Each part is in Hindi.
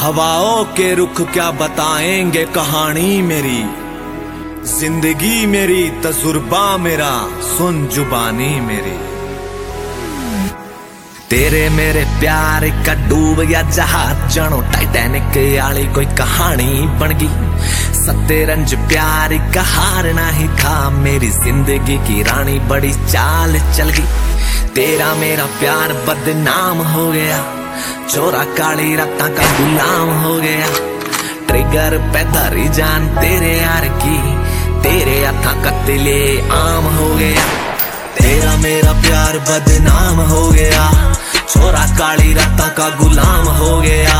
हवाओं के रुख क्या बताएंगे कहानी मेरी, जिंदगी मेरी तजुर्बा मेरा सुन जुबानी मेरी। तेरे मेरे प्यार का डूब गया जहाज जानो टाइटैनिक आली कोई कहानी बन गई। सत्तेरंज प्यार का हारना ही था, मेरी जिंदगी की रानी बड़ी चाल चल गई। तेरा मेरा प्यार बदनाम हो गया, चोरा काली रातां का गुलाम हो गया। ट्रिगर पे धरी जान तेरे यार की, तेरे हथा कत्ले आम हो गया। तेरा मेरा प्यार बदनाम हो गया, छोरा काली रातां का गुलाम हो गया।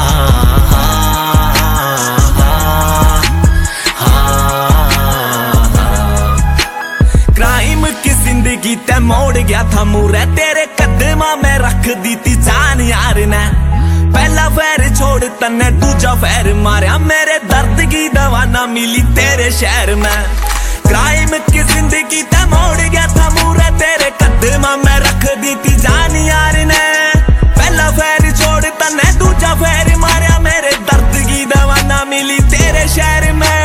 क्राइम की जिंदगी ते मोड़ गया था मुरे, तेरे कदमा में रख दी थी जान यार ने। पहला फैर छोड़ तन्ने दूजा फैर मारा, मेरे दर्द की दवा ना मिली तेरे शहर में। क्राइम की जिंदगी ते मोड़ गया था मुरे, तेरे कदमा में रख दी थी जान यार ने। पहला फैर छोड़ तन्ने दूजा फैर मारा, मेरे दर्द की दवा ना मिली तेरे शहर में।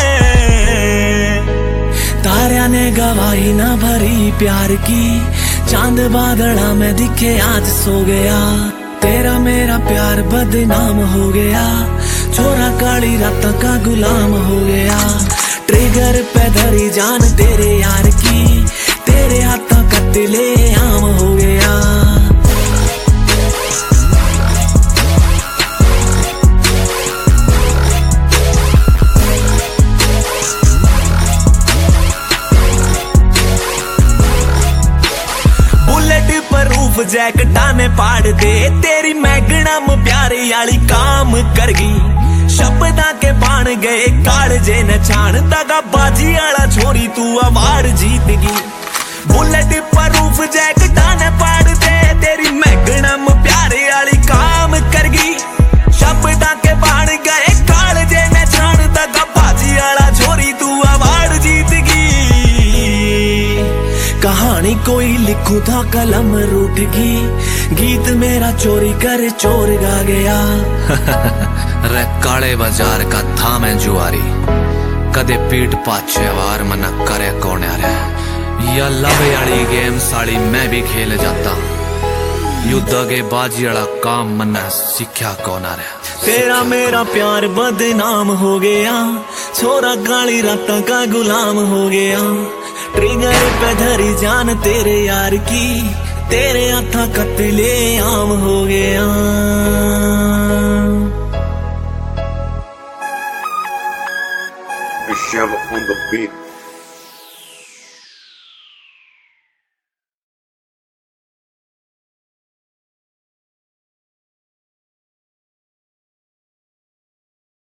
तारिया ने गवाही ना भरी प्यार की, चांद बादला में दिखे आज सो गया। तेरा मेरा प्यार बदनाम हो गया, छोरा काली रातां का गुलाम हो गया। ट्रिगर पे धरी जान तेरे यार की, तेरे हाथों कत्ले आम हो गया। जैकटा ने पाड़ दे तेरी मैगनम प्यारी आली काम कर गई। शब्दां के बाण गए कालजे न छाण, दगा बाजी आला छोरी तू अवार्ड जीत गई। बुलेट प्रूफ जैकटा ने पाड़ दे तेरी मैगनम प्यारी आली काम कर गई। शब्दां के बाण गए कालजे न छाण, दगा बाजी आला छोरी तू अवार्ड जीत गई। कहानी कोई लिखूं था कलम रूठ गई, गीत मेरा चोरी कर चोर गा गया। रे काले बाजार का था मैं जुआरी, कदे पीठ पाछे वार मना करे कौन यारे। या लव वाली गेम साली मैं भी खेल जाता, युद्ध के बाजी वाला काम मना सीखा कौन आ रहा। तेरा मेरा प्यार बदनाम हो गया, छोरा काली रातां का गुलाम हो गया। ट्रिगर पे धरी जान तेरे यार की, तेरे हथा कत्ले आम हो गया। Michelle on the beat.